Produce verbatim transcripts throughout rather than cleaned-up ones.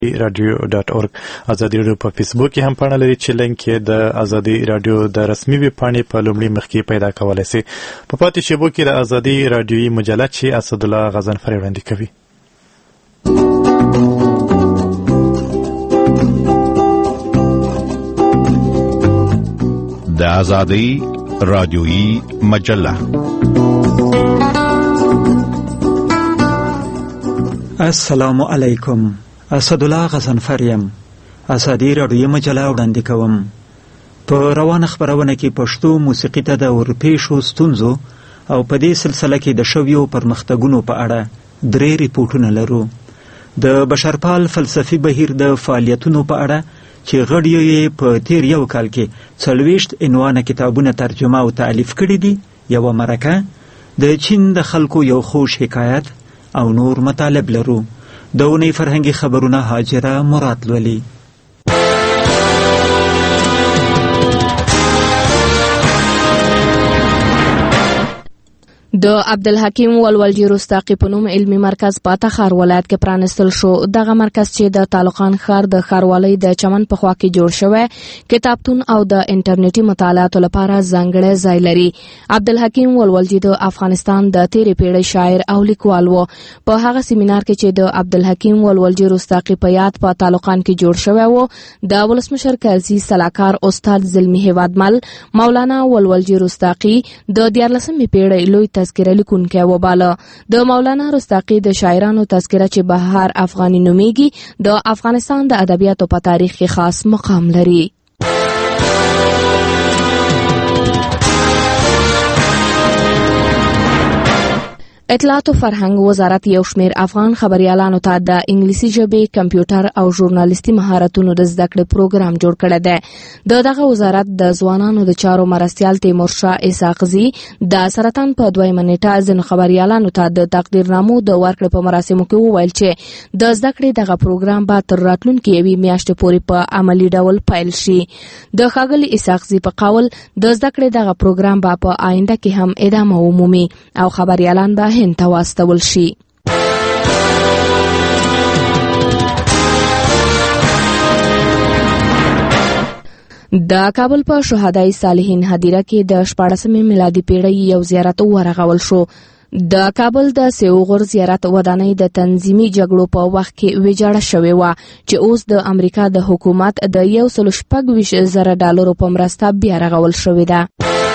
رادیو ډاټ اورګ. ازادي راډیو په فیسبوک کې هم پاڼه لري چې لینک یې د ازادي راډیو د رسمي ویب پاڼې په لومړي مخ کې پیدا کولی سي. په پاتې شیبو کې د ازادي راډیویي مجله چې اسدالله غضنفر وړاندې کوي. د ازادي راډیویي مجله. السلام علیکم. اسدالله غضنفر یم. ازادي راډیویي مجله وړاندې کوم. په روانه خپرونه کې پښتو موسیقي ته د ورپېښو ستونزو او په دې سلسله کې د شویو پرمختګونو په اړه درې ریپورټونه لرو. د بشرپال فلسفي بهیر د فعالیتونو په اړه چې غړي یې په تیر یو کال کې څلوېښت عنوانه کتابونه ترجمه او تألیف کړي دي، یوه مرکه، د چین د خلکو یو خوش حکایت او نور مطالب لرو. د اونۍ فرهنګي خبرونه هاجره مراد لولي. د عبدالحکیم ولولجي رستاقي په نوم علمي مرکز په تخار ولایت کې پرانستل شو. دغه مرکز چې د طالقان ښار د ښاروالۍ د چمن په خوا کې جوړ شوی کتابتون او د انټرنیټي مطالعاتو لپاره ځانګړی ځای لري. عبدالحکیم ولولجي د افغانستان د تیرې پیړۍ شاعر او لیکوال و. په هغه سیمینار کې چې د عبدالحکیم ولولجي رستاقي په یاد په طالقان کې جوړ شوی و، د ولسمشر کرزي سلاکار استاد زلمي هیوادمل مولانا ولولجي رستاقي د دیارلسمې پیړۍ لوی تذکره لیکونکی وباله. د مولانا رستاقي د شاعرانو تذکره چې بهار افغاني نومیږي د افغانستان د ادبیاتو په تاریخ کې خاص مقام لري. اطلاعات او فرهنګ وزارت یو شمېر افغان خبريالانو ته د انګلیسي ژبې، کمپیوټر او ژورنالیستي مهارتونو د زده کړې پروګرام جوړ کړی دی. د دغه وزارت د ځوانانو د چارو مرستیال تیمورشاه اسحاقزي د سرطان په دویمه نیټه ځینو خبريالانو ته د تقدیرنامو د ورکړې په مراسمو کې وویل چې د زده کړې دغه پروګرام به تر راتلونکې یوې میاشتې پورې په عملي ډول پیل شي. د ښاغلي اسحاقزي په قول د زده کړې دغه پروګرام به په آینده کې هم ادامه ومومي او خبريالان به هند ته واستول شي. د کابل په شهدای صالحین هدیره کې د شپاړسمې میلادي پیړۍ یو زیارت ورغول شو. د کابل د سیوغور زیارت ودانۍ د تنظیمي جګړو په وخت کې ویجاړه شوې وه چې اوس د امریکا د حکومت د یو سل شپږ ویشت زره ډالرو په مرسته بیا رغول شوې ده.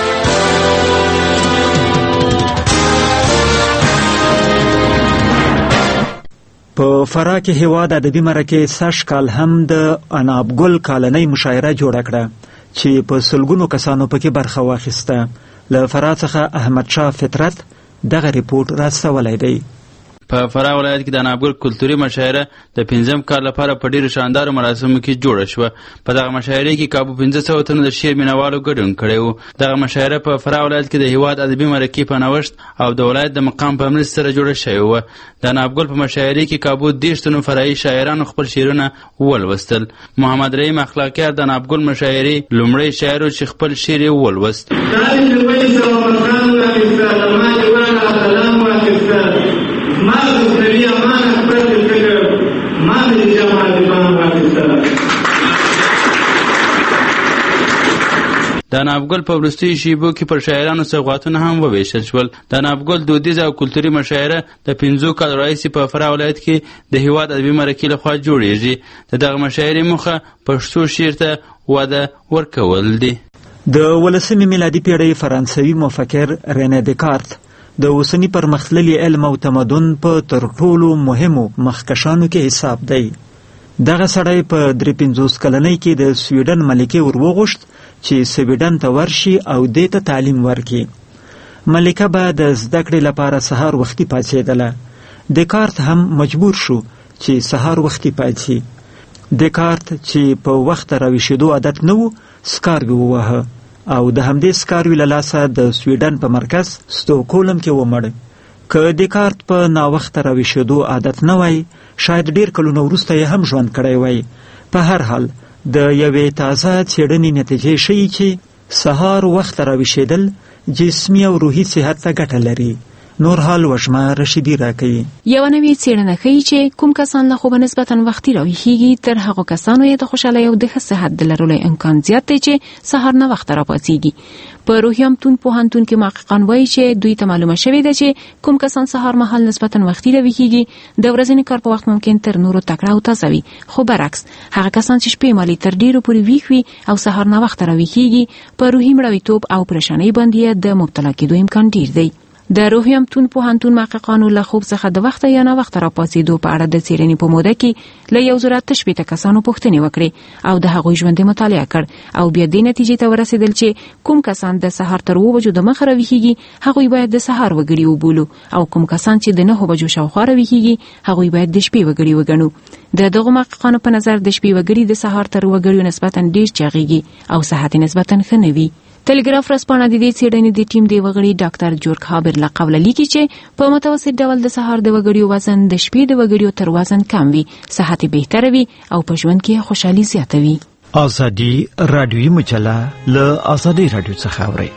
په فراه کې هیواد ادبي مرکې سږ کال هم د انابګل کالنۍ مشاعره جوړه کړه چې په سلګونو کسانو پکې برخه واخیسته. له فراه څخه احمد شاه فطرت دغه ریپورټ راستولی دی. په فراه ولایت کې د انابګل کلتوري مشاعره د پنځم کال لپاره په ډیرو شاندارو مراسمو کې جوړه شوه. په دغه مشاعره کې کابو پنځه سوه تنه د شعر مینوالو ګډون کړی و. دغه مشاعره په فراه ولایت کې د هیواد ادبي مرکې په نوښت او د ولایت د مقام په مرسته سره جوړه شوې وه. د انابګل په مشاعره کې کابو دېرش تنو فرعي شاعرانو خپل شعرونه ولوستل. محمد رحیم اخلاقیار د انابګل مشاعرې لومړی شاعر و چې خپل شعر یې ولوست. د انابګل په وروستیو شیبو کې پر شاعرانو سوغاتونه هم وویشل شول. د انابګل دودیزه او کلتوري مشاعره د پنځو کالو راهیسې په فراه ولایت کې د هیواد ادبي مرکې لخوا جوړیږي. د دغه مشاعرې موخه پښتو شعر ته وده ورکول دي. د ولسمې میلادي پیړۍ فرانسوي مفکر رene دیکارت د اوسني پرمختللي علم او تمدن په تر ټولو مهمو مخکشانو کې حساب دی. دغه سړی په درې پنځوس کلنۍ کې د سویډن ملکې ور وغوښت چې سویډن ته ورشي او دې ته تعلیم ورکړي. ملکه به د زده کړې لپاره سهار وختي پاڅېدله. دیکارت هم مجبور شو چې سهار وختي پاڅي. دیکارت چې په وخت راویښېدو عادت نه و، سکاروي ووهه او د همدې سکاروي له لاسه د سویډن په مرکز ستوکولم کې ومړ. که دیکارت په ناوخته راویښېدو عادت نه وای، شاید ډیر کلونه وروسته یې هم ژوند کړی وای. په هر حال د یوې تازه څېړنې نتیجې ښیي چې سهار وخت راویښېدل جسمي او روحي صحت ته ګټه لري نور حال وشمه رشیدی راکړي. یو نوې څېړنه ښیي چې کوم کسان له خوبه نسبتا وختي راویښیږي تر هغو کسانو یې د خوشحالۍ او د ښه صحت د لرلو امکان زیات دی چې سهار نه وخته راپاڅېږي. په روهیلتون پوهنتون کې محققان وایي چې دوی ته معلومه شوې ده چې کوم کسان سهار مهال نسبتا وختي راویښیږي د ورځني کار په وخت ممکن تر نورو تکړه او تازه وي، خو برعکس هغه کسان چې شپې مالي تر ډیرو پورې ویښ وي او سهار نه وخته راویښیږي په روحي مړاویتوب او پریشانۍ باندې د مبتلا کېدو امکان ډیر دی. د روهیلتون پوهنتون محققانو له خوب څخه د وخت یا نه وخت راپاڅېدو په اړه د څېړنې په موده کې له یو زره اته شپېته کسانو پوښتنې وکړې او د هغوی ژوند مطالعه کړ او بیا دې نتیجې ته ورسېدل چې کوم کسان د سهار تر اووه بجو د مخه راویښیږي هغوی باید د سهار وګړي وبولو او کوم کسان چې د نهو بجو شاوخوا راویښیږي هغوی باید د شپې وګړي وګڼو. د دغو محققانو په نظر د شپې وګړي د سهار تر وګړیو نسبتا ډیر چاغېږي او صحت نسبتا ښه نه وي. ټلګراف ورځپاڼه د دې څېړنې د ټیم دی وګړي ډاکټر جورج هابر له قوله لیکي چې په متوسط ډول د سهار د وګړیو وزن د شپې د وګړیو تر وزن کم وي، صحت بهتره وي او په ژوند کې خوشحالي زیاته وي. ازادي رادیویي مجله له ازادي رادیو څخه اورئ.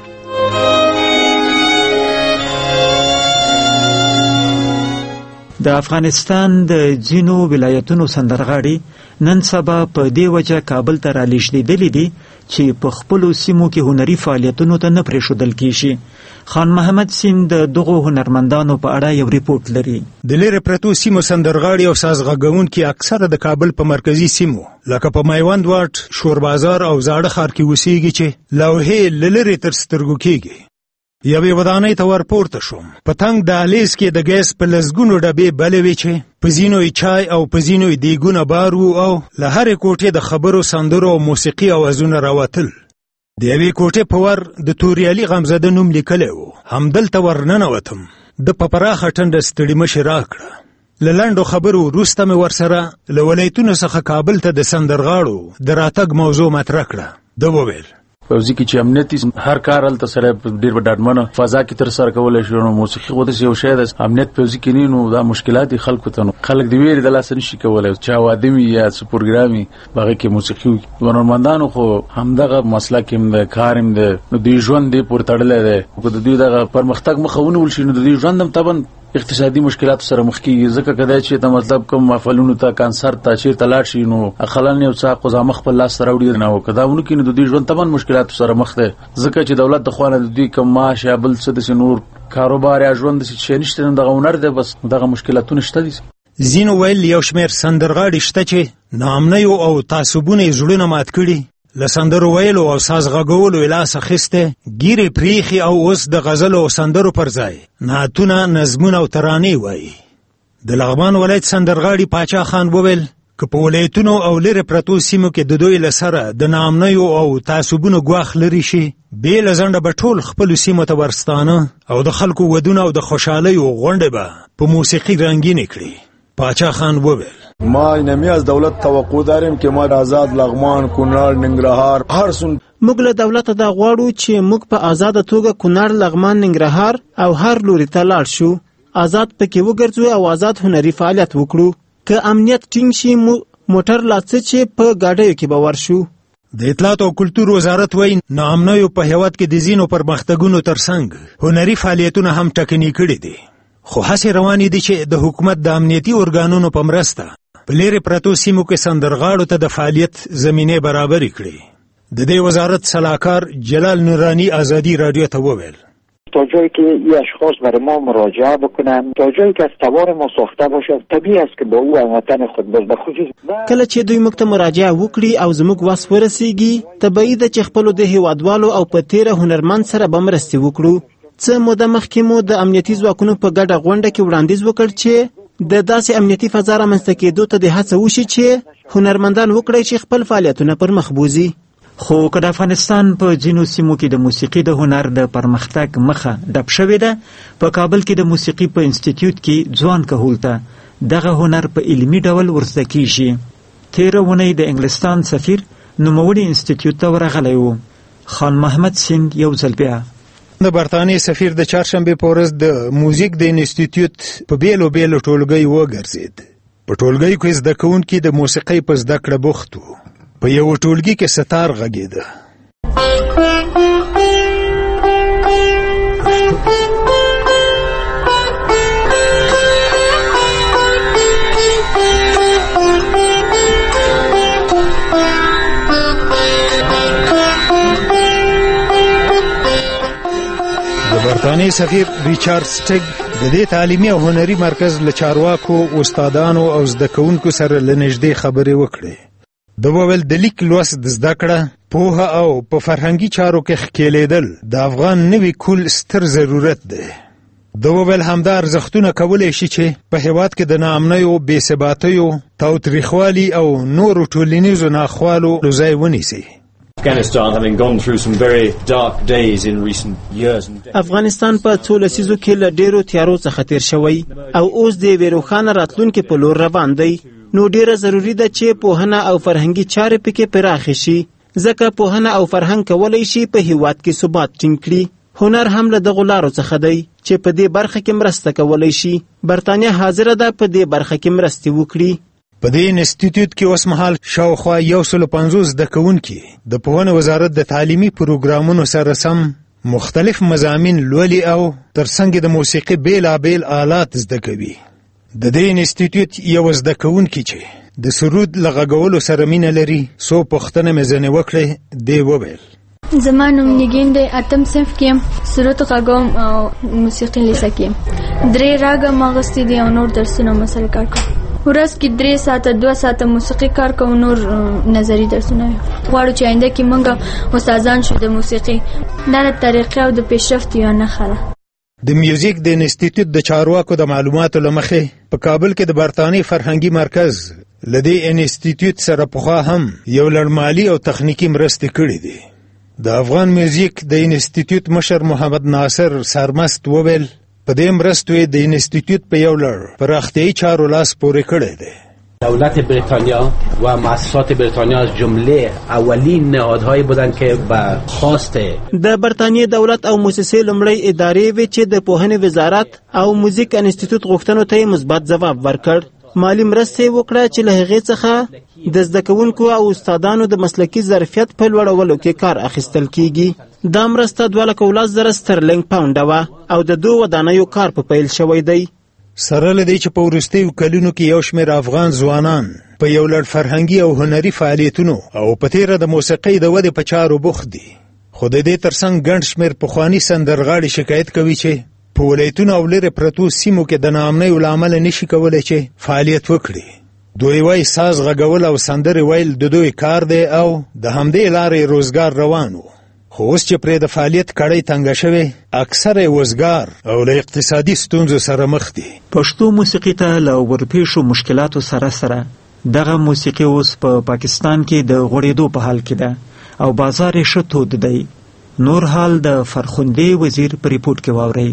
د افغانستان د ځینو ولایتونو سندرغاړي نن سبا په دې وجه کابل ته رالیږدېدلي دي چې په خپلو سیمو کې هنري فعالیتونو ته نه پرېښودل کیږي. خان محمد سیم د دغو هنرمندانو په اړه یو ریپورت لري. د لرې پرتو سیمو سندرغاړي او سازغږونکي اکثره د کابل په مرکزي سیمو لکه په میوند واټ، شور بازار او زاړه ښار کې اوسېږي چې لوحې له لرې تر سترګو کېږي. یوې ودانۍ ته ورپورته شوم. په تنګ دهلیز کې د ګیس په لسګونو ډبې بلې وې چې په ځینو یې چای او په ځینو یې دیګونه بار وو او له هرې کوټې د خبرو، سندرو او موسیقي اوازونه راوتل. د یوې کوټې په ور د توریالي غمزده نوم لیکلی و. همدلته ورننوتم. د په پراخه ټنډه ستړي مشي راکړه. له لنډو خبرو وروسته مې ورسره له ولایتونو څخه کابل ته د سندرغاړو د راتګ موضوع مطرح کړه. ده وویل فوزي کې چې امنیتي هر کار هلته سره ډېر په ډاډمنه فضا کې ترسره کولی شي. نو موسیقي خو داسې یو شی ده، امنیت فوزي کې نه، نو دا مشکلات دي خلکو ته. نو خلک د ویرې د لاسه نشي کولی چا واده وي یا څه پروګرام وي په هغې کې موسیقي وکړي. هنرمندانو خو همدغه مسلک هم ده، کار هم ده، نو دوی ژوند دې پورې تړلی دی. که د دوی دغه پرمختګ مخه ونیول شي نو د دوی ژوند هم طبعا اقتصادي مشکلاتو سره مخ کیږي. ځکه کدای چې ته مطلب کوم محفلونو ته کانسرت ته چیرته لاړ شي نو اخلن یو څه قضا خپل لاس سره وړي نه وکړه. دا ونه کې نو د دوی ژوند طبعا مشکلاتو سره مخ دی. ځکه چې دولت د خوانه د دوی کوم معاش یا بل څه د نور کاروبار یا ژوند د څه نشته، نو دغه هنر دی، بس دغه مشکلاتونه شته دي. ځینو ویل یو شمېر سندرغاړي شته چې ناامنیو او تعصبونه یې زړونه مات کړي، له سندرو ویلو او ساز غږولو یې لاس اخیستی، ګیرې پریښي او اوس د غزلو او سندرو پر ځای نعتونه، نظمونه او ترانې وایي. د لغمان ولایت سندرغاړي پاچا خان وویل که په ولایتونو او لرې پرتو سیمو کې د دوی له سره د ناامنیو او تعصبونو ګواښ لرې شي، بې له ځنډه به ټول خپلو سیمو ته ورستانه او د خلکو ودونه او د خوشحالیو غونډې به په موسیقي رنګینې کړي. پاچا خان وویل ما اینمی از دولت توقع داریم که ما آزاد لغمان، کونړ، ننګرهار هر سن موږ له دولت دا غواړو چې موږ په آزاد توګه کونړ، لغمان، ننګرهار او هر لوري ته لاړ شو، آزاد پکې وګرځو او آزاد هنري فعالیت وکړو. که امنیت ټینګ شي موټر لا څه چې په ګاډیو کې به ورشو. د اطلاعات او کلتور وزارت وایي ناامنیو په هیواد کې د ځینو پرمختګونو ترڅنګ هنري فعالیتونه هم ټکني کړي دي، خو هڅې روانې دي چې د حکومت د امنیتي ارګانونو په مرسته په لرې پرتو سیمو کې سندرغاړو ته د فعالیت زمینې برابرې کړي. د دې وزارت سلاکار جلال نورانی ازادی رادیو ته وویل تا جایی که این اشخاص برای ما مراجعه بکنن، تا جایی که از توان ما ساخته باشه، طبیعی است که با او هموطن خود باز بخصوص کله چې دوی موږ ته مراجعه وکړي او زموږ وس ورسیږي، طبیعي ده چې خپلو د هیوادوالو او په تیره هنرمند سره به مرستې وکړو. څه موده مخکې مو د امنیتي ځواکونو په ګډه غونډه کې وړاندیز وکړ چې د داسې امنیتي فضا رامنځته کېدو ته د هڅه وشي چې هنرمندان وکړي چې خپل فعالیتونه پر مخ بوځي. خو که د افغانستان په ځینو سیمو کې د موسیقي د هنر د پرمختګ مخه ډپ شوې ده، په کابل کې د موسیقي په انسټیټیوټ کې ځوان کهول ته دغه هنر په علمي ډول ورزده کیږي. تېره اونۍ د انګلستان سفیر نوموړي انسټیټیوټ ته ورغلی و. خان محمد سنگ یو ځل بیا د برطانیې سفیر د چهارشنبې په ورځ د موزیک د انسټیټیوټ په بیلو بیلو ټولګۍ وګرځېد. په ټولګۍ کې زده کوونکي د موسیقۍ په زده کړه بوخت وو. په یو ټولګي کې ستار غږېده. برطانیې سفیر ریچارډ سټیګ د دې تعلیمي او هنري مرکز له چارواکو، استادانو او زده کوونکو سره له نږدې خبرې وکړې. د وویل د لیک لوست د زده کړه، پوهه او په فرهنګي چارو کې ښکېلېدل د افغان نوي کول ستر ضرورت دی. د وویل همدا ارزښتونه کولی شي چې په هېواد کې د ناامنیو، بېثباتیو، تاوتریخوالي او نورو ټولنیزو ناخوالو ځای ونیسي. افغانستان په څو لسیزو کې له ډېرو تیارو څخه تیر شوی او اوس د یوې روښانه راتلونکې په لور روان دی. نو ډېره ضروري ده چې پوهنه او فرهنګي چارې پکې پراخې شي، ځکه پوهنه او فرهنګ کولی شي په هېواد کې ثبات ټینګ کړي. هنر هم له دغو لارو څخه دی چې په دې برخه کې مرسته کولی شي. برطانیه حاضره ده په دې برخه کې مرستې وکړي. په دې انسټیټیوټ کې اوس مهال شاوخوا یو سل پنځوس زده کوونکي د پوهنې وزارت د تعلیمي پروګرامونو سره سم مختلف مضامین لولي او ترڅنګ د موسیقي بیلابیل آلات زده کوي. د دې انسټیټیوټ یو زده کوونکی چې د سرود له غږولو سره مینه لري، څو پوښتنه مې ځینې وکړې. دی وویل: زما نوم نګین دی، اتم صنف کې یم، سرود غږوم او موسیقي لیسه کې یم. درې راګه ما اخیستي دي او نور درسونه مسل کار کوم. ورځ کې درې ساعته دوه ساعته موسیقي کار کوم، نور نظري درسونه. غواړو چې آینده کې موږ استادان شو د موسیقي. دا د طریقې او د پیشرفت یوه نښه ده. د میوزیک د انسټیټیوټ د چارواکو د معلوماتو له مخې په کابل کې د برطانیې فرهنګي مرکز له دې انسټیټیوټ سره پخوا هم یو لړ مالي او تخنیکي مرستې کړې دي. د افغان میوزیک د انسټیټیوټ مشر محمد ناصر سرمست وویل په دې مرستو د انسټیټیوټ په یو لړ پراختیایي چارو لاس پورې کړی دی. دولت بریتانیا و مؤسسات بریتانیا از جمله اولین نهادهایی بودند که به خواست د برطانیې دولت او موسسې لومړی ادارې وې چې د پوهنې وزارت او موزیک انسټیټیوټ غوښتنو ته مثبت ځواب ورکړ. مالی مرسته وکړه چې له هغې څخه د زده کوونکو او استادانو د مسلکي ظرفیت په لوړولو کې کار اخیستل کیږي. دا مرسته دوه لکه ولس زره سترلینګ پاونډه وه او د دوه ودانیو کار په پیل شوی دی. سره له دې چې په وروستیو کلونو کې یو شمېر افغان ځوانان په یو لړ فرهنګي او هنري فعالیتونو او په تیره د موسیقۍ د ودې په چارو بوخت دي، خو د دې ترڅنګ ګڼ شمېر پخواني سندرغاړي شکایت کوي چې په ولایتونو او لرې پرتو سیمو کې د ناامنیو له امله نشي کولی چې فعالیت وکړي. دوی وایي ساز غږول او سندرې ویل د دوی کار دی او د همدې لارې روزګار روان و، خو اوس چې پرې د فعالیت کړۍ تنګه شوې، اکثره وزګار او له اقتصادي ستونزو سره مخ دي. پښتو موسیقي ته له ورپېښو مشکلاتو سره سره دغه موسیقي اوس په پا پاکستان کې د غوړېدو په حال کې ده او بازار یې ښه تود دی. نور حال د فرخندې وزیر په ریپورټ کې واورئ.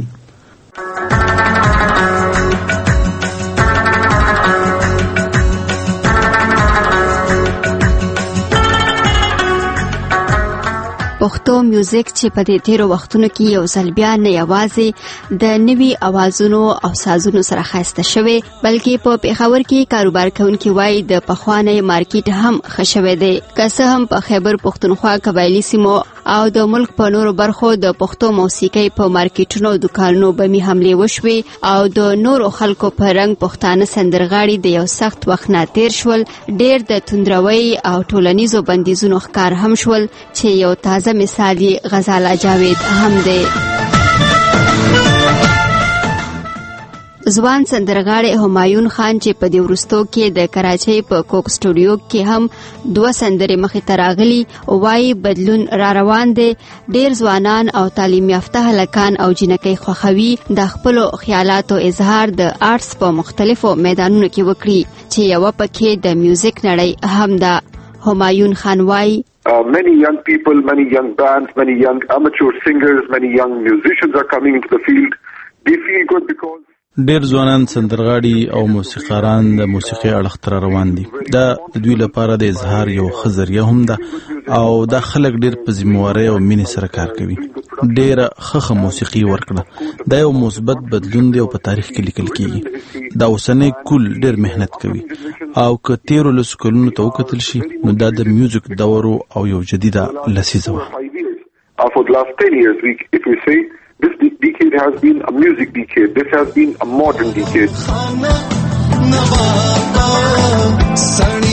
پښتو میوزیک چې په دې تیرو وختونو کې یو ځل بیا نه یوازې د نوي اوازونو او سازونو سره ښایسته شوی، بلکې په پېښور کې کاروبار کوونکي وایي د پخوانی مارکیټ هم ښه شوی دی. که څه هم په خیبر پښتونخوا قبایلي سیمو او د ملک په نورو برخو د پښتو موسیقۍ په مارکیټونو او دکانونو بمي حملې وشوې او د نورو خلکو په رنګ پښتانه سندرغاړي د یو سخت وخت نه تیر شول. ډېر د توندروي او ټولنیزو بندیزونو ښکار هم شول چې یو تازه مثال یې غزاله جاوید هم دی. ځوان سندرغاړی همایون خان چې په دې وروستو کې د کراچۍ په کوک سټوډیو کې هم دوه سندرې مخې ته راغلي، وایي بدلون را روان دی. ډېر ځوانان او تعلیم یافته هلکان او جنکۍ خوښوي د خپلو خیالاتو اظهار د آرټس په مختلفو میدانونو کې وکړي چې یوه پکې د میوزیک نړۍ هم ده. همایون خان وایي Uh, many young people, many young bands, many young amateur singers, many young musicians are coming into the field. They feel good because ډېر ځوانان سندرغاړي او موسیقاران د موسیقي اړخ ته روان دي. دا د دوی لپاره د اظهار یو ښه ذریعه هم ده او دا خلک ډېر په ذمهوارۍ او مینې سره کار کوي. ډېره ښه موسیقي ورکړه. دا یو مثبت بدلون دی او په تاریخ کې لیکل کیږي. دا اوسنی کول ډېر مهنت کوي او که تیرو لسو کلونو ته وکتل شي نو دا د میوزیک دور او یو جدیده لسیزه وه. This decade has been a music decade. This has been a modern decade.